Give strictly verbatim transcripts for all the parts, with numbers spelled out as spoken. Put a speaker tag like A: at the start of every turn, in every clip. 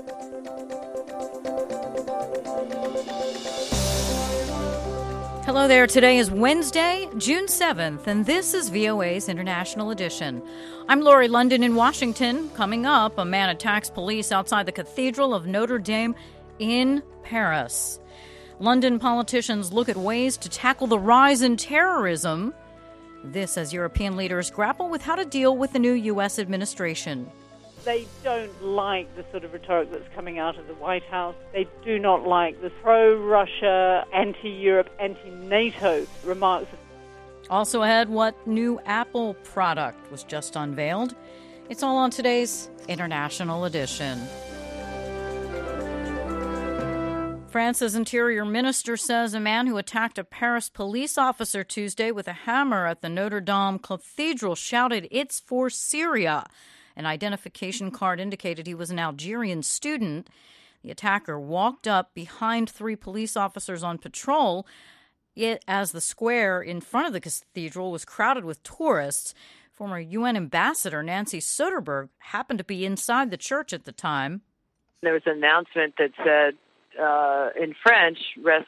A: Hello there. Today is Wednesday, June seventh, and this is V O A's International Edition. I'm Lori London in Washington. Coming up, a man attacks police outside the Cathedral of Notre Dame in Paris. London politicians look at ways to tackle the rise in terrorism. This as European leaders grapple with how to deal with the new U S administration.
B: They don't like the sort of rhetoric that's coming out of the White House. They do not like the pro-Russia, anti-Europe, anti-NATO remarks.
A: Also ahead, what new Apple product was just unveiled? It's all on today's International Edition. France's interior minister says a man who attacked a Paris police officer Tuesday with a hammer at the Notre Dame Cathedral shouted, "It's for Syria." An identification card indicated he was an Algerian student. The attacker walked up behind three police officers on patrol. It, as the square in front of the cathedral was crowded with tourists, former U N Ambassador Nancy Soderberg happened to be inside the church at the time.
C: There was an announcement that said, uh, in French, rest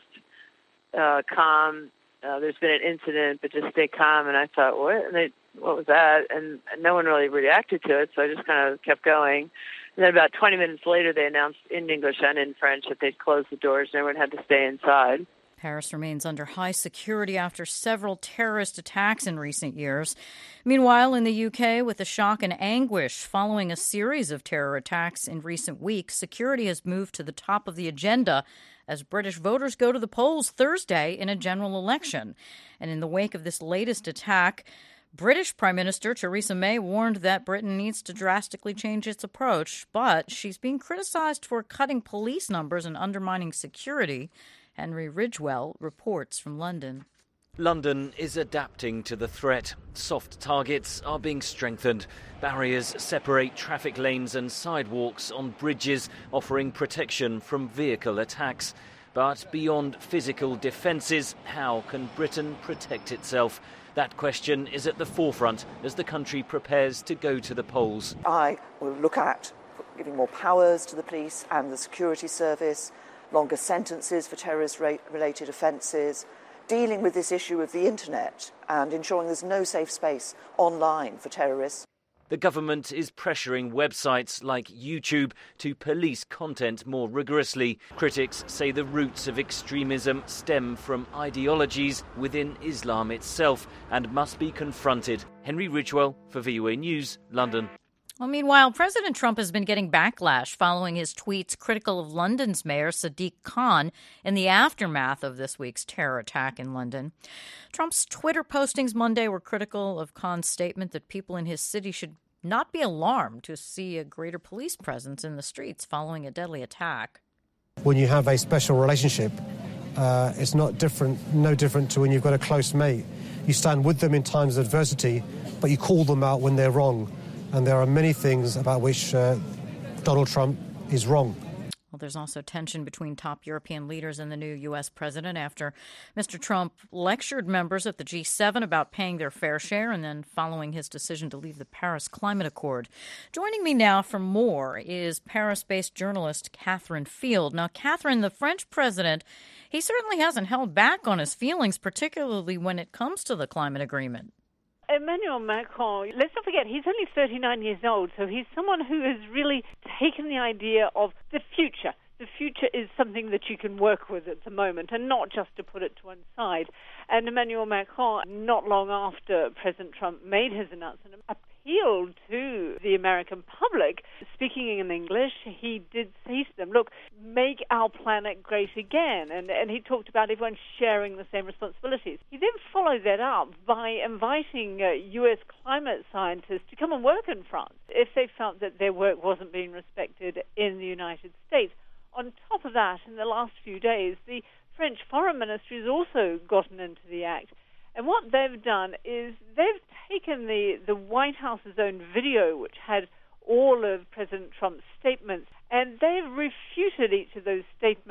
C: uh, calm. Uh, there's been an incident, but just stay calm. And I thought, what? And they, what was that? And no one really reacted to it, so I just kind of kept going. And then about twenty minutes later, they announced in English and in French that they'd closed the doors and everyone had to stay inside.
A: Paris remains under high security after several terrorist attacks in recent years. Meanwhile, in the U K, with the shock and anguish following a series of terror attacks in recent weeks, security has moved to the top of the agenda as British voters go to the polls Thursday in a general election. And in the wake of this latest attack, British Prime Minister Theresa May warned that Britain needs to drastically change its approach, but she's being criticized for cutting police numbers and undermining security. Henry Ridgwell reports from London.
D: London is adapting to the threat. Soft targets are being strengthened. Barriers separate traffic lanes and sidewalks on bridges, offering protection from vehicle attacks. But beyond physical defences, how can Britain protect itself? That question is at the forefront as the country prepares to go to the polls.
E: I will look at giving more powers to the police and the security service, longer sentences for terrorist-related offences, dealing with this issue of the internet and ensuring there's no safe space online for terrorists.
D: The government is pressuring websites like YouTube to police content more rigorously. Critics say the roots of extremism stem from ideologies within Islam itself and must be confronted. Henry Ridgwell for V O A News, London.
A: Well, meanwhile, President Trump has been getting backlash following his tweets critical of London's mayor, Sadiq Khan, in the aftermath of this week's terror attack in London. Trump's Twitter postings Monday were critical of Khan's statement that people in his city should not be alarmed to see a greater police presence in the streets following a deadly attack.
F: When you have a special relationship, uh, it's not different, no different to when you've got a close mate. You stand with them in times of adversity, but you call them out when they're wrong. And there are many things about which uh, Donald Trump is wrong.
A: Well, there's also tension between top European leaders and the new U S president after Mister Trump lectured members at the G seven about paying their fair share and then following his decision to leave the Paris Climate Accord. Joining me now for more is Paris-based journalist Catherine Field. Now, Catherine, the French president, he certainly hasn't held back on his feelings, particularly when it comes to the climate agreement.
B: Emmanuel Macron, let's not forget, he's only thirty-nine years old, so he's someone who has really taken the idea of the future. The future is something that you can work with at the moment, and not just to put it to one side. And Emmanuel Macron, not long after President Trump made his announcement, appealed to the American public. Speaking in English, he did say to them, look, make our planet great again. And, and he talked about everyone sharing the same responsibilities. He then followed that up by inviting uh, U S climate scientists to come and work in France if they felt that their work wasn't being respected in the United States. On top of that, in the last few days, the French Foreign Ministry has also gotten into the act. And what they've done is they've taken the, the White House's own video, which had all of President Trump's statements, and they've refuted each of those statements,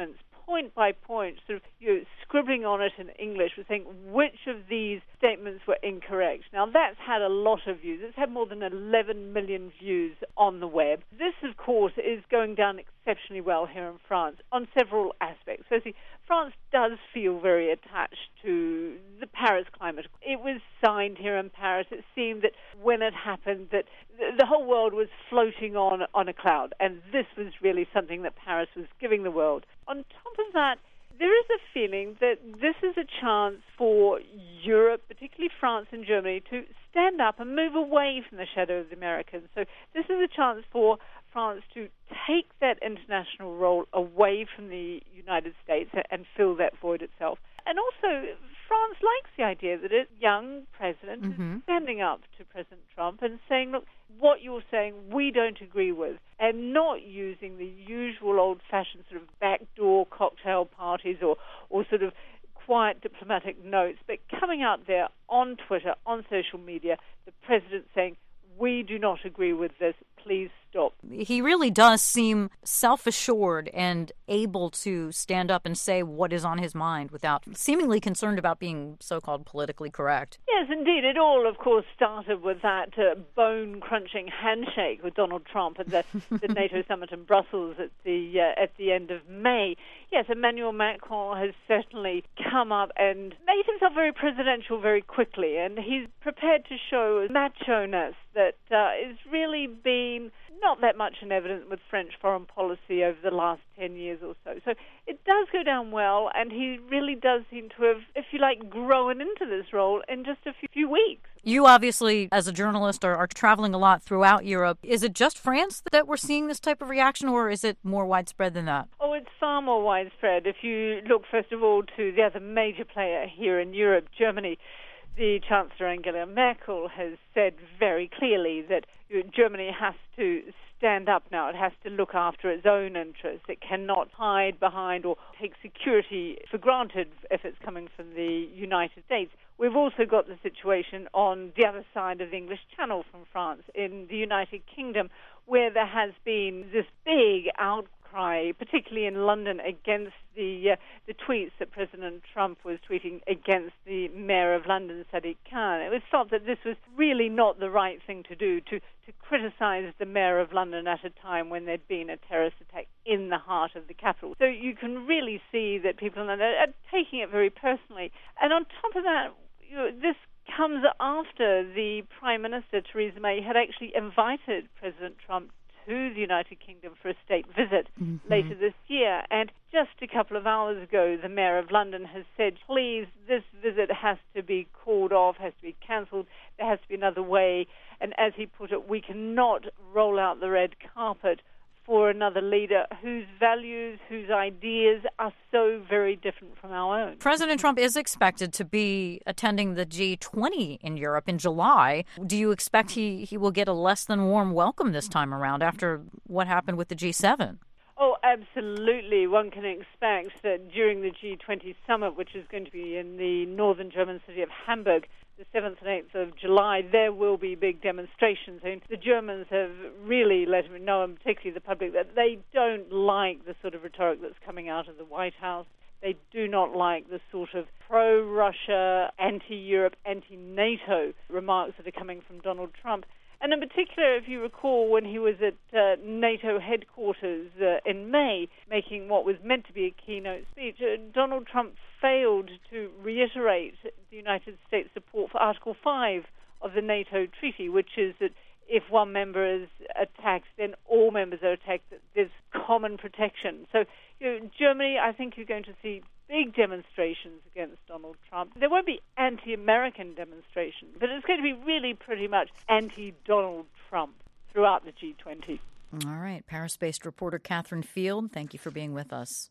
B: point by point, sort of you know, scribbling on it in English, was saying which of these statements were incorrect. Now, that's had a lot of views. It's had more than eleven million views on the web. This, of course, is going down exceptionally well here in France on several aspects. Firstly, France does feel very attached to the Paris climate. It was signed here in Paris. It seemed that when it happened that the whole world was floating on, on a cloud, and this was really something that Paris was giving the world. On top of that, there is a feeling that this is a chance for Europe, particularly France and Germany, to stand up and move away from the shadow of the Americans. So this is a chance for France to take that international role away from the United States and fill that void itself. And also, France likes the idea that a young president mm-hmm. is standing up to President Trump and saying, look, what you're saying we don't agree with, and not using the usual old-fashioned sort of backdoor cocktail parties or, or sort of quiet diplomatic notes, but coming out there on Twitter, on social media, the president saying, we do not agree with this, please stop.
A: He really does seem self-assured and able to stand up and say what is on his mind without seemingly concerned about being so-called politically correct.
B: Yes, indeed. It all, of course, started with that uh, bone-crunching handshake with Donald Trump at the, the NATO summit in Brussels at the uh, at the end of May. Yes, Emmanuel Macron has certainly come up and made himself very presidential very quickly, and he's prepared to show macho-ness that uh, is really been not that much in evidence with French foreign policy over the last ten years or so. So it does go down well, and he really does seem to have, if you like, grown into this role in just a few weeks.
A: You obviously, as a journalist, are, are traveling a lot throughout Europe. Is it just France that we're seeing this type of reaction, or is it more widespread than that?
B: Oh, it's far more widespread. If you look, first of all, to the other major player here in Europe, Germany, the Chancellor Angela Merkel has said very clearly that Germany has to stand up now. It has to look after its own interests. It cannot hide behind or take security for granted if it's coming from the United States. We've also got the situation on the other side of the English Channel from France, in the United Kingdom, where there has been this big outcry, particularly in London, against the uh, the tweets that President Trump was tweeting against the Mayor of London, Sadiq Khan. It was thought that this was really not the right thing to do, to, to criticize the Mayor of London at a time when there'd been a terrorist attack in the heart of the capital. So you can really see that people in London are taking it very personally. And on top of that, you know, this comes after the Prime Minister, Theresa May, had actually invited President Trump to the United Kingdom for a state visit mm-hmm. later this year. And just a couple of hours ago, the Mayor of London has said, please, this visit has to be called off, has to be cancelled, there has to be another way. And as he put it, we cannot roll out the red carpet for another leader whose values, whose ideas are so very different from our own.
A: President Trump is expected to be attending the G twenty in Europe in July. Do you expect he, he will get a less than warm welcome this time around after what happened with the G seven?
B: Oh, absolutely. One can expect that during the G twenty summit, which is going to be in the northern German city of Hamburg, the seventh and eighth of July, there will be big demonstrations. And the Germans have really let him know, and particularly the public, that they don't like the sort of rhetoric that's coming out of the White House. They do not like the sort of pro-Russia, anti-Europe, anti-NATO remarks that are coming from Donald Trump. And in particular, if you recall, when he was at uh, NATO headquarters uh, in May, making what was meant to be a keynote speech, uh, Donald Trump failed to reiterate the United States support for Article five of the NATO treaty, which is that if one member is attacked, then all members are attacked. There's common protection. So, you know, Germany, I think you're going to see big demonstrations against Donald Trump. There won't be anti-American demonstrations, but it's going to be really pretty much anti-Donald Trump throughout the G twenty.
A: All right. Paris-based reporter Catherine Field, thank you for being with us.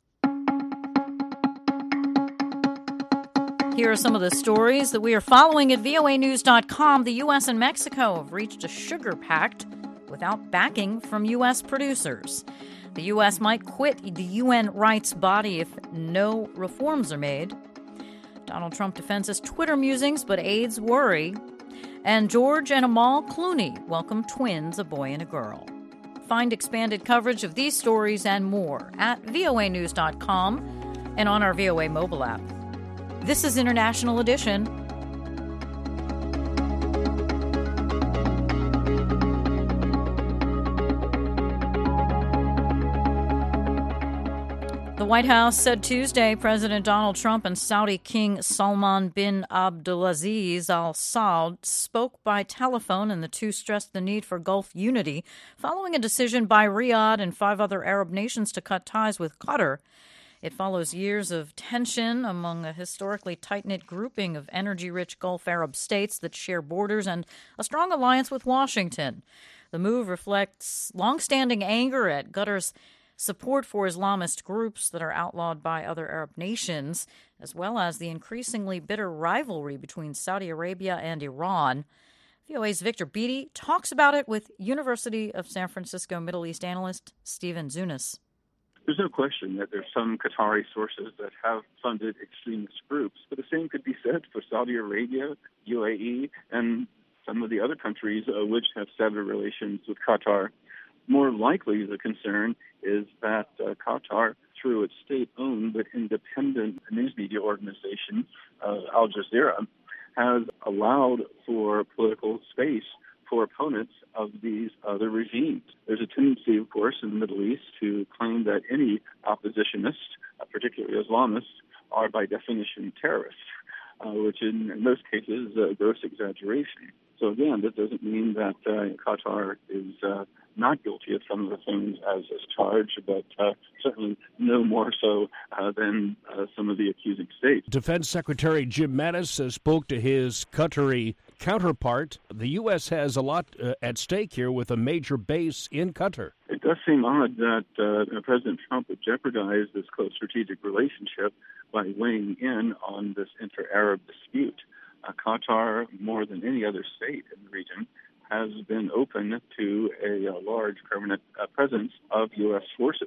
A: Here are some of the stories that we are following at V O A news dot com. The U S and Mexico have reached a sugar pact without backing from U S producers. The U S might quit the U N rights body if no reforms are made. Donald Trump defends his Twitter musings, but aides worry. And George and Amal Clooney welcome twins, a boy and a girl. Find expanded coverage of these stories and more at V O A news dot com and on our V O A mobile app. This is International Edition. The White House said Tuesday President Donald Trump and Saudi King Salman bin Abdulaziz Al Saud spoke by telephone, and the two stressed the need for Gulf unity following a decision by Riyadh and five other Arab nations to cut ties with Qatar. It follows years of tension among a historically tight-knit grouping of energy-rich Gulf Arab states that share borders and a strong alliance with Washington. The move reflects long-standing anger at Qatar's support for Islamist groups that are outlawed by other Arab nations, as well as the increasingly bitter rivalry between Saudi Arabia and Iran. V O A's Victor Beattie talks about it with University of San Francisco Middle East analyst Stephen Zunis.
G: There's no question that there's some Qatari sources that have funded extremist groups, but the same could be said for Saudi Arabia, U A E, and some of the other countries uh, which have severed relations with Qatar. More likely, the concern is that uh, Qatar, through its state-owned but independent news media organization, uh, Al Jazeera, has allowed for political space for opponents of these other regimes. There's a tendency, of course, in the Middle East to claim that any oppositionists, uh, particularly Islamists, are by definition terrorists, uh, which in, in most cases is a gross exaggeration. So again, that doesn't mean that uh, Qatar is uh, not guilty of some of the things as is charged, but uh, certainly no more so uh, than uh, some of the accusing states.
H: Defense Secretary Jim Mattis uh, spoke to his Qatari counterpart. The U S has a lot uh, at stake here with a major base in Qatar.
G: It does seem odd that uh, President Trump would jeopardize this close strategic relationship by weighing in on this inter-Arab dispute. Uh, Qatar, more than any other state in the region, has been open to a, a large permanent uh, presence of U S forces.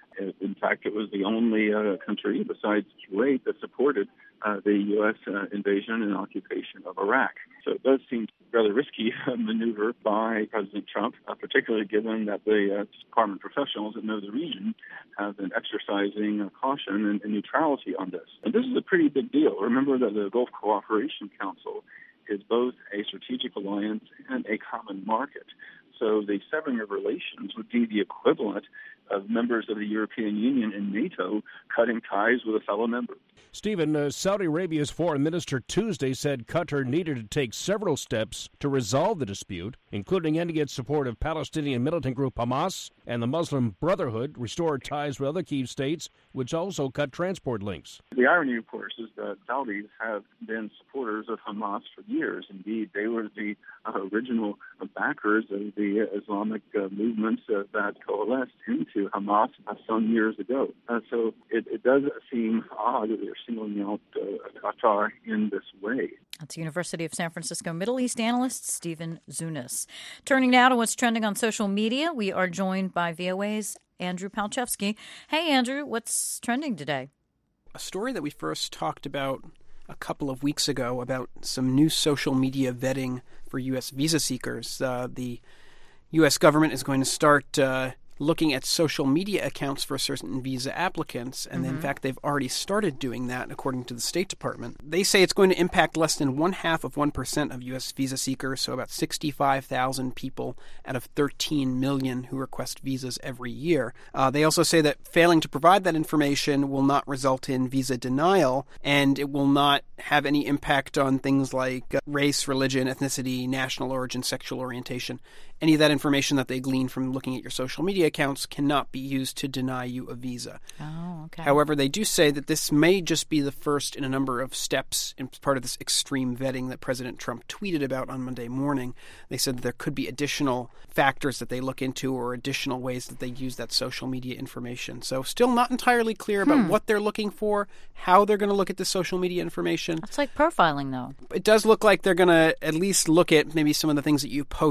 G: In fact, it was the only uh, country besides Kuwait that supported uh, the U S uh, invasion and occupation of Iraq. So it does seem rather risky uh, maneuver by President Trump, uh, particularly given that the uh, Department professionals that know the region have been exercising uh, caution and, and neutrality on this. And this is a pretty big deal. Remember that the Gulf Cooperation Council is both a strategic alliance and a common market. So the severing of relations would be the equivalent of members of the European Union and NATO cutting ties with a fellow member.
H: Stephen, uh, Saudi Arabia's foreign minister Tuesday said Qatar needed to take several steps to resolve the dispute, including ending its support of Palestinian militant group Hamas and the Muslim Brotherhood, restore ties with other key states, which also cut transport links.
G: The irony, of course, is that Saudis have been supporters of Hamas for years. Indeed, they were the uh, original backers of the Islamic uh, movements uh, that coalesced into Hamas uh, some years ago. Uh, so it, it does seem odd that they're singling out uh, Qatar in this way.
A: That's University of San Francisco Middle East analyst Stephen Zunis. Turning now to what's trending on social media, we are joined by V O A's Andrew Palchevsky. Hey, Andrew, what's trending today?
I: A story that we first talked about a couple of weeks ago about some new social media vetting for U S visa seekers. Uh, the U S government is going to start uh, looking at social media accounts for certain visa applicants, and mm-hmm. in fact, they've already started doing that, according to the State Department. They say it's going to impact less than one half of one percent of U S visa seekers, so about sixty-five thousand people out of thirteen million who request visas every year. Uh, they also say that failing to provide that information will not result in visa denial, and it will not have any impact on things like uh, race, religion, ethnicity, national origin, sexual orientation. Any of that information that they glean from looking at your social media accounts cannot be used to deny you a visa.
A: Oh, okay.
I: However, they do say that this may just be the first in a number of steps in part of this extreme vetting that President Trump tweeted about on Monday morning. They said that there could be additional factors that they look into or additional ways that they use that social media information. So still not entirely clear about hmm. what they're looking for, how they're going to look at the social media information.
A: It's like profiling, though.
I: It does look like they're going to at least look at maybe some of the things that you post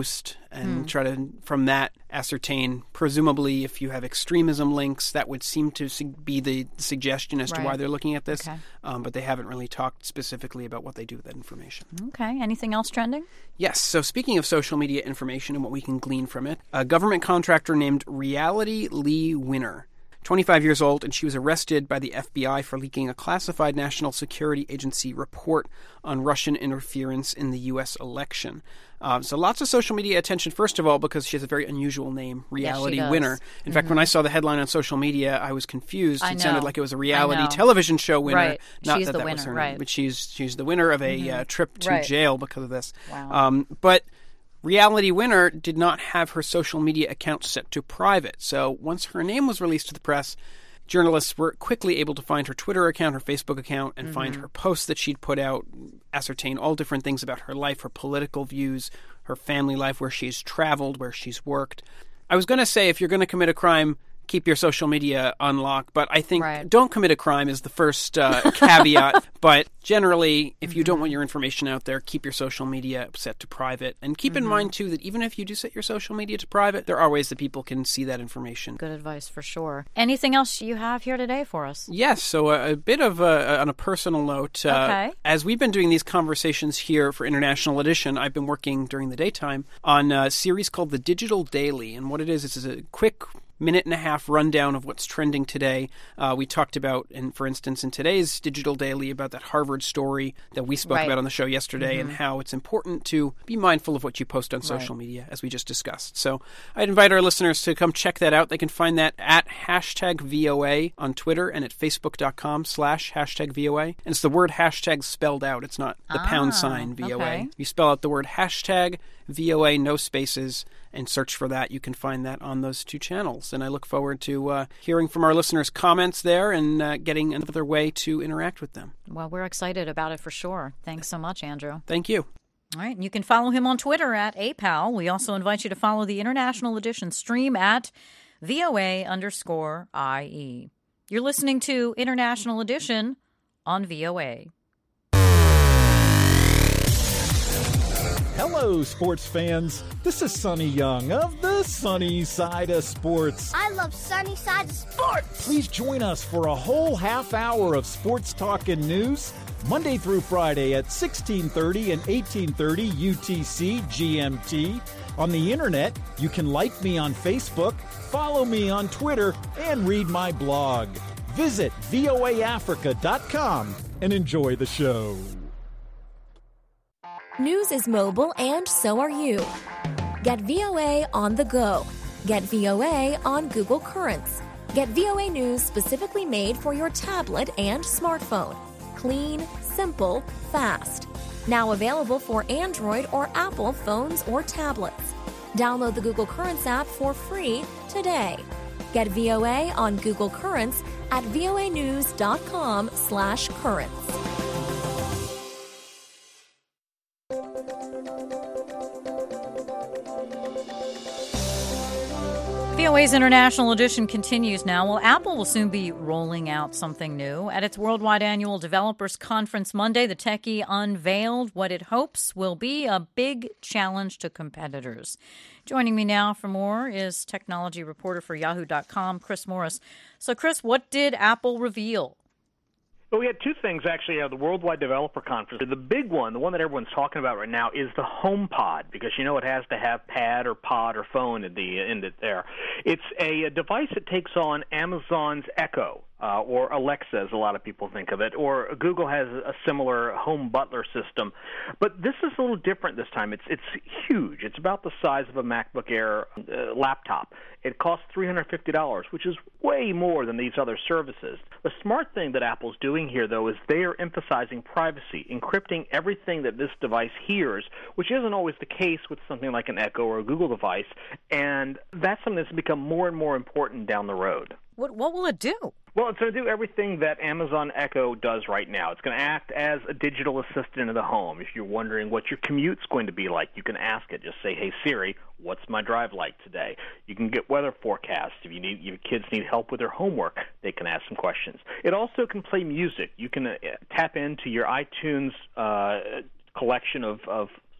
I: and
A: Hmm.
I: try to, from that, ascertain, presumably, if you have extremism links, that would seem to su- be the suggestion as to
A: Right.
I: why they're looking at this.
A: Okay.
I: Um, but they haven't really talked specifically about what they do with that information.
A: Okay. Anything else trending?
I: Yes. So speaking of social media information and what we can glean from it, a government contractor named Reality Lee Winner, twenty-five years old, and she was arrested by the F B I for leaking a classified National Security Agency report on Russian interference in the U S election. Um, so lots of social media attention, first of all, because she has a very unusual name, Reality
A: yes,
I: Winner. In
A: mm-hmm.
I: fact, when I saw the headline on social media, I was confused.
A: I
I: It
A: know.
I: sounded like it was a
A: I
I: reality
A: know.
I: television show winner.
A: Right.
I: Not
A: She's
I: that
A: the
I: that was
A: winner,
I: her
A: right.
I: name, but she's she's the winner of a
A: Mm-hmm.
I: uh, trip to
A: Right.
I: jail because of this.
A: Wow.
I: Um, but Reality Winner did not have her social media account set to private. So once her name was released to the press, journalists were quickly able to find her Twitter account, her Facebook account, and mm-hmm. find her posts that she'd put out, ascertain all different things about her life, her political views, her family life, where she's traveled, where she's worked. I was going to say, if you're going to commit a crime, keep your social media unlocked, but I think
A: right.
I: don't commit a crime is the first uh, caveat. But generally, if you mm-hmm. don't want your information out there, keep your social media set to private. And keep mm-hmm. in mind, too, that even if you do set your social media to private, there are ways that people can see that information.
A: Good advice for sure. Anything else you have here today for us?
I: Yes, so a, a bit of a, on a personal note. Uh,
A: okay.
I: As we've been doing these conversations here for International Edition, I've been working during the daytime on a series called The Digital Daily. And what it is, is a quick minute and a half rundown of what's trending today. Uh, we talked about, and for instance, in today's Digital Daily, about that Harvard story that we spoke
A: right.
I: about on the show yesterday, mm-hmm. and how it's important to be mindful of what you post on social
A: right.
I: media, as we just discussed. So I'd invite our listeners to come check that out. They can find that at hashtag V O A on Twitter and at facebook.com slash hashtag VOA. And it's the word hashtag spelled out. It's not the
A: ah,
I: pound sign V O A.
A: Okay.
I: You spell out the word hashtag V O A, no spaces, and search for that. You can find that on those two channels. And I look forward to uh, hearing from our listeners' comments there and uh, getting another way to interact with them.
A: Well, we're excited about it for sure. Thanks so much, Andrew.
I: Thank you.
A: All right. And you can follow him on Twitter at A P A L. We also invite you to follow the International Edition stream at V O A underscore I E. You're listening to International Edition on V O A.
J: Hello, sports fans. This is Sonny Young of the Sunny Side of Sports.
K: I love Sunny Side of Sports.
J: Please join us for a whole half hour of sports talk and news, Monday through Friday at sixteen thirty and eighteen thirty U T C G M T. On the internet, you can like me on Facebook, follow me on Twitter, and read my blog. Visit V O A Africa dot com and enjoy the show.
L: News is mobile, and so are you. Get V O A on the go. Get V O A on Google Currents. Get V O A News specifically made for your tablet and smartphone. Clean, simple, fast. Now available for Android or Apple phones or tablets. Download the Google Currents app for free today. Get V O A on Google Currents at voanews.com slash currents.
A: V O A's International Edition continues now. Well, Apple will soon be rolling out something new. At its Worldwide Annual Developers Conference Monday, the techie unveiled what it hopes will be a big challenge to competitors. Joining me now for more is technology reporter for yahoo dot com, Chris Morris. So, Chris, what did Apple reveal?
M: Well, we had two things, actually, at the Worldwide Developer Conference. The big one, the one that everyone's talking about right now, is the HomePod, because you know it has to have pad or pod or phone in the end it there. It's a, a device that takes on Amazon's Echo, uh, or Alexa, as a lot of people think of it, or Google has a similar home butler system. But this is a little different this time. It's it's huge. It's about the size of a MacBook Air uh, laptop. It costs three hundred fifty dollars, which is way more than these other services. The smart thing that Apple's doing here, though, is they are emphasizing privacy, encrypting everything that this device hears, which isn't always the case with something like an Echo or a Google device, and that's something that's become more and more important down the road.
A: What, what will it do?
M: Well, it's going to do everything that Amazon Echo does right now. It's going to act as a digital assistant in the home. If you're wondering what your commute's going to be like, you can ask it. Just say, hey, Siri, what's my drive like today? You can get weather forecasts. If you need, your kids need help with their homework, they can ask some questions. It also can play music. You can uh, tap into your iTunes uh, collection of, of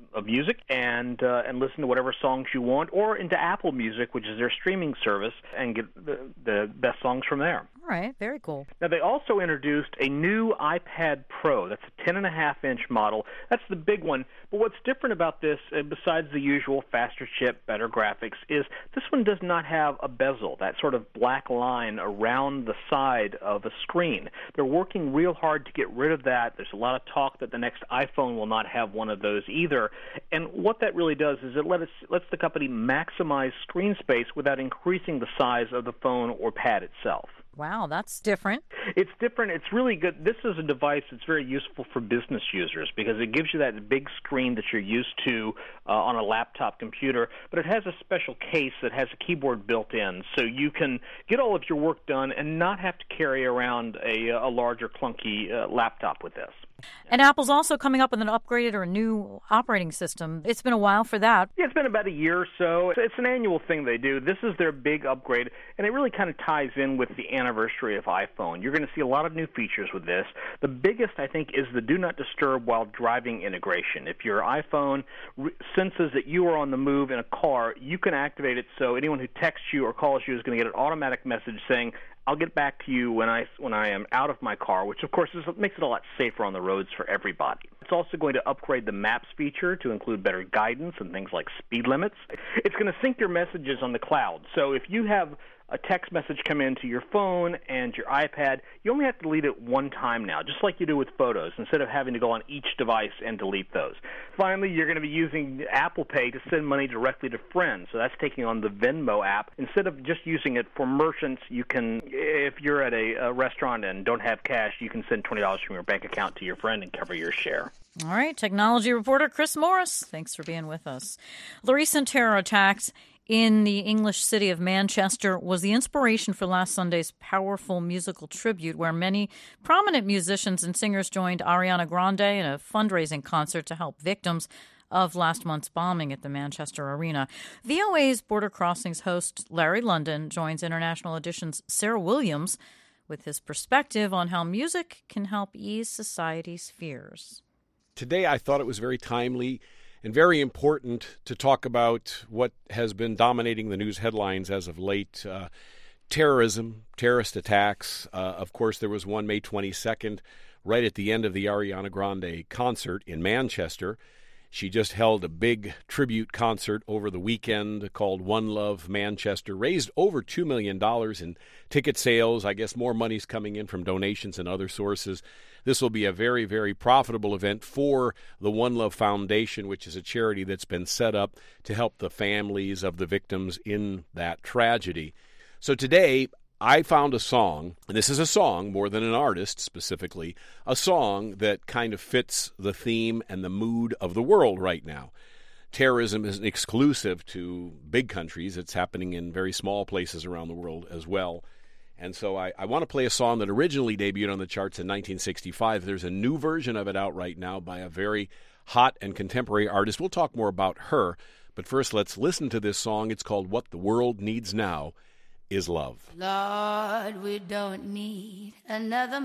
M: of music and uh, and listen to whatever songs you want, or into Apple Music, which is their streaming service, and get the, the best songs from there.
A: All right, very cool.
M: Now, they also introduced a new iPad Pro. That's a ten and a half inch model. That's the big one. But what's different about this, uh, besides the usual faster chip, better graphics, is this one does not have a bezel, that sort of black line around the side of a screen. They're working real hard to get rid of that. There's a lot of talk that the next iPhone will not have one of those either. And what that really does is it let us, lets the company maximize screen space without increasing the size of the phone or pad itself.
A: Wow, that's different.
M: It's different. It's really good. This is a device that's very useful for business users because it gives you that big screen that you're used to uh, on a laptop computer, but it has a special case that has a keyboard built in, so you can get all of your work done and not have to carry around a, a larger, clunky uh, laptop with this.
A: And Apple's also coming up with an upgraded or a new operating system. It's been a while for that.
M: Yeah, it's been about a year or so. It's an annual thing they do. This is their big upgrade, and it really kind of ties in with the anniversary of iPhone. You're going to see a lot of new features with this. The biggest, I think, is the Do Not Disturb while driving integration. If your iPhone re- senses that you are on the move in a car, you can activate it so anyone who texts you or calls you is going to get an automatic message saying, I'll get back to you when I when I am out of my car, which, of course, is, makes it a lot safer on the roads for everybody. It's also going to upgrade the Maps feature to include better guidance and things like speed limits. It's going to sync your messages on the cloud. So if you have a text message come into your phone and your iPad, you only have to delete it one time now, just like you do with photos, instead of having to go on each device and delete those. Finally, you're going to be using Apple Pay to send money directly to friends, so that's taking on the Venmo app. Instead of just using it for merchants, you can, if you're at a, a restaurant and don't have cash, you can send twenty dollars from your bank account to your friend and cover your share.
A: All right, technology reporter Chris Morris, thanks for being with us. The recent terror attacks in the English city of Manchester was the inspiration for last Sunday's powerful musical tribute, where many prominent musicians and singers joined Ariana Grande in a fundraising concert to help victims of last month's bombing at the Manchester Arena. V O A's Border Crossings host Larry London joins International Edition's Sarah Williams with his perspective on how music can help ease society's fears.
N: Today I thought it was very timely and very important to talk about what has been dominating the news headlines as of late. Uh, terrorism, terrorist attacks. Uh, of course, there was one May twenty-second, right at the end of the Ariana Grande concert in Manchester. She just held a big tribute concert over the weekend called One Love Manchester, raised over two million dollars in ticket sales. I guess more money's coming in from donations and other sources. This will be a very, very profitable event for the One Love Foundation, which is a charity that's been set up to help the families of the victims in that tragedy. So today, I found a song, and this is a song more than an artist specifically, a song that kind of fits the theme and the mood of the world right now. Terrorism isn't exclusive to big countries. It's happening in very small places around the world as well. And so I, I want to play a song that originally debuted on the charts in nineteen sixty-five. There's a new version of it out right now by a very hot and contemporary artist. We'll talk more about her. But first, let's listen to this song. It's called What the World Needs Now Is Love.
O: Lord, we don't need another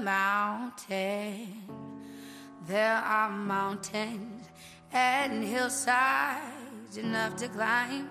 O: mountain. There are mountains and hillsides enough to climb.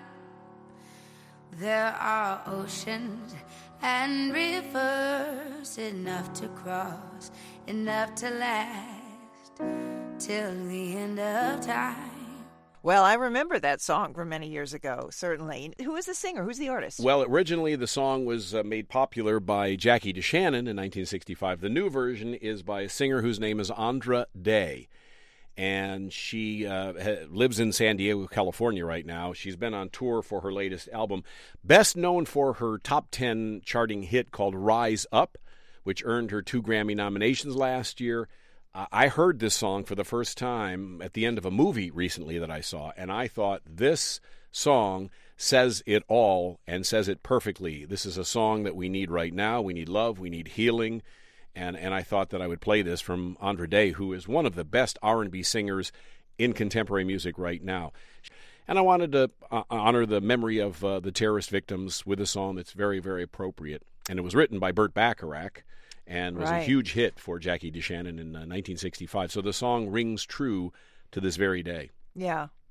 O: There are oceans and rivers enough to cross, enough to last till the end of time.
P: Well, I remember that song from many years ago, certainly. Who is the singer? Who's the artist?
N: Well, originally the song was uh, made popular by Jackie DeShannon in nineteen sixty-five. The new version is by a singer whose name is Andra Day. And she uh, ha- lives in San Diego, California right now. She's been on tour for her latest album, best known for her top ten charting hit called Rise Up, which earned her two Grammy nominations last year. Uh, I heard this song for the first time at the end of a movie recently that I saw, and I thought this song says it all and says it perfectly. This is a song that we need right now. We need love. We need healing. And and I thought that I would play this from Andra Day, who is one of the best R and B singers in contemporary music right now. And I wanted to uh, honor the memory of uh, the terrorist victims with a song that's very, very appropriate. And it was written by Burt Bacharach and was right. a huge hit for Jackie DeShannon in uh, nineteen sixty-five. So the song rings true to this very day.
P: Yeah.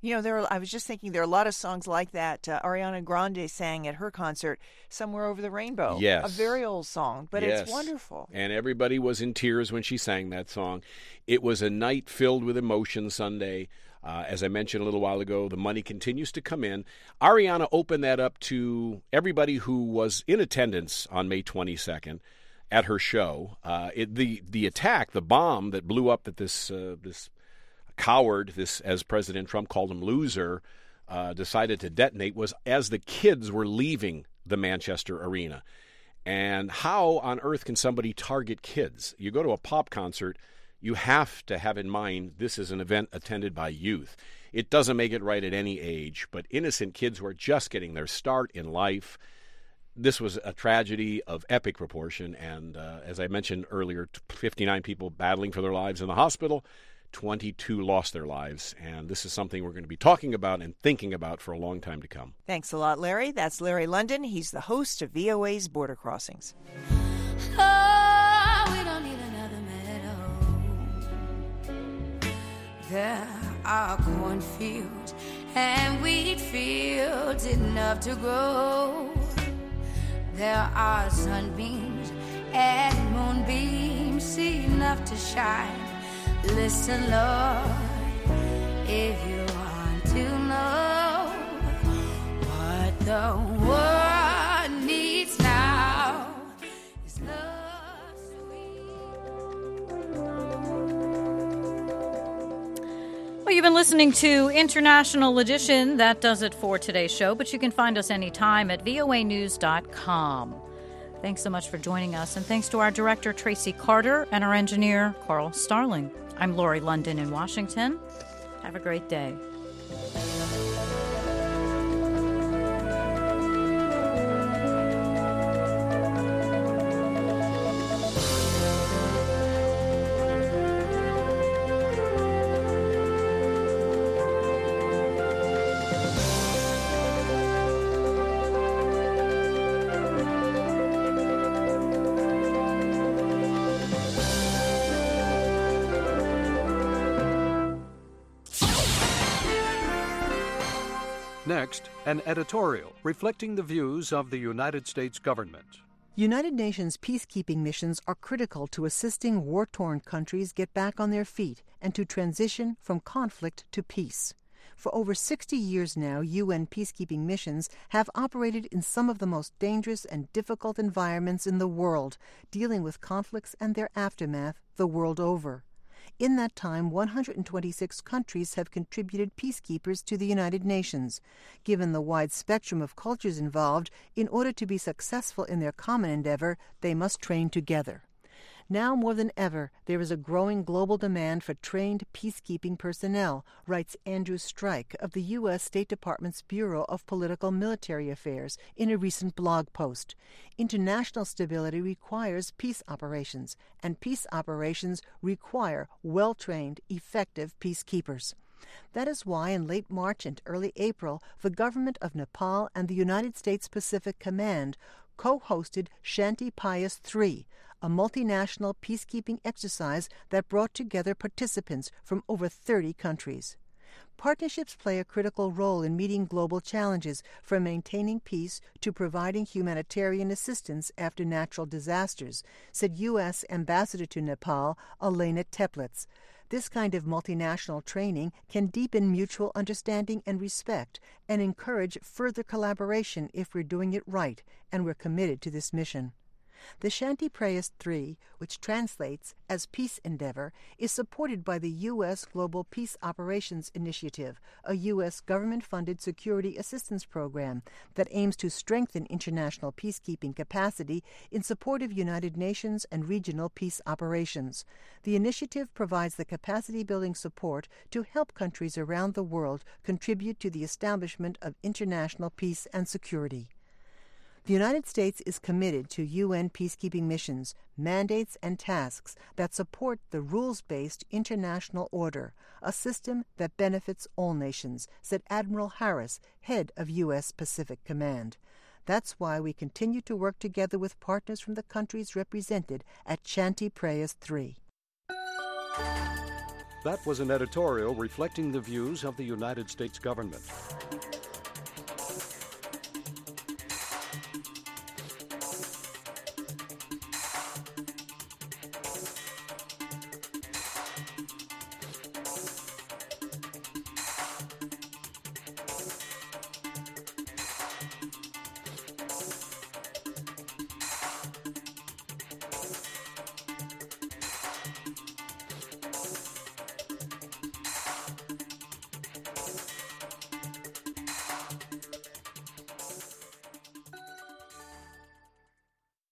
P: You know, there. Are, I was just thinking there are a lot of songs like that. Uh, Ariana Grande sang at her concert, "Somewhere Over the Rainbow."
N: Yes.
P: A very old song, but
N: yes.
P: it's wonderful.
N: And everybody was in tears when she sang that song. It was a night filled with emotion Sunday. Uh, as I mentioned a little while ago, the money continues to come in. Ariana opened that up to everybody who was in attendance on May twenty-second at her show. Uh, it, the the attack, the bomb that blew up at this uh, this coward, this, as President Trump called him, loser, uh, decided to detonate was as the kids were leaving the Manchester Arena. And how on earth can somebody target kids? You go to a pop concert, you have to have in mind this is an event attended by youth. It doesn't make it right at any age, but innocent kids who are just getting their start in life. This was a tragedy of epic proportion, and uh, as I mentioned earlier, fifty-nine people battling for their lives in the hospital, twenty-two lost their lives, and this is something we're going to be talking about and thinking about for a long time to come.
P: Thanks a lot, Larry. That's Larry London. He's the host of V O A's Border Crossings.
O: Oh, we don't need another meadow. There are cornfields and wheat fields enough to grow. There are sunbeams and moonbeams enough to shine. Listen, Lord, if you want to know what the world needs now is love, sweet.
A: Well, you've been listening to International Edition. That does it for today's show, but you can find us anytime at V O A news dot com. Thanks so much for joining us, and thanks to our director, Tracy Carter, and our engineer, Carl Starling. I'm Lori London in Washington. Have a great day.
Q: Next, an editorial reflecting the views of the United States government.
R: United Nations peacekeeping missions are critical to assisting war-torn countries get back on their feet and to transition from conflict to peace. For over sixty years now, U N peacekeeping missions have operated in some of the most dangerous and difficult environments in the world, dealing with conflicts and their aftermath the world over. In that time, one hundred twenty-six countries have contributed peacekeepers to the United Nations. Given the wide spectrum of cultures involved, in order to be successful in their common endeavor, they must train together. Now more than ever, there is a growing global demand for trained peacekeeping personnel, writes Andrew Strike of the U S State Department's Bureau of Political Military Affairs in a recent blog post. International stability requires peace operations, and peace operations require well-trained, effective peacekeepers. That is why in late March and early April, the government of Nepal and the United States Pacific Command co-hosted Shanti Prayas three, a multinational peacekeeping exercise that brought together participants from over thirty countries. Partnerships play a critical role in meeting global challenges, from maintaining peace to providing humanitarian assistance after natural disasters, said U S Ambassador to Nepal, Elena Teplitz. This kind of multinational training can deepen mutual understanding and respect and encourage further collaboration if we're doing it right, and we're committed to this mission. The Shanti Prayas three, which translates as Peace Endeavor, is supported by the U S Global Peace Operations Initiative, a U S government-funded security assistance program that aims to strengthen international peacekeeping capacity in support of United Nations and regional peace operations. The initiative provides the capacity-building support to help countries around the world contribute to the establishment of international peace and security. The United States is committed to U N peacekeeping missions, mandates, and tasks that support the rules-based international order, a system that benefits all nations, said Admiral Harris, head of U S Pacific Command. That's why we continue to work together with partners from the countries represented at Shanti Prayas three.
Q: That was an editorial reflecting the views of the United States government.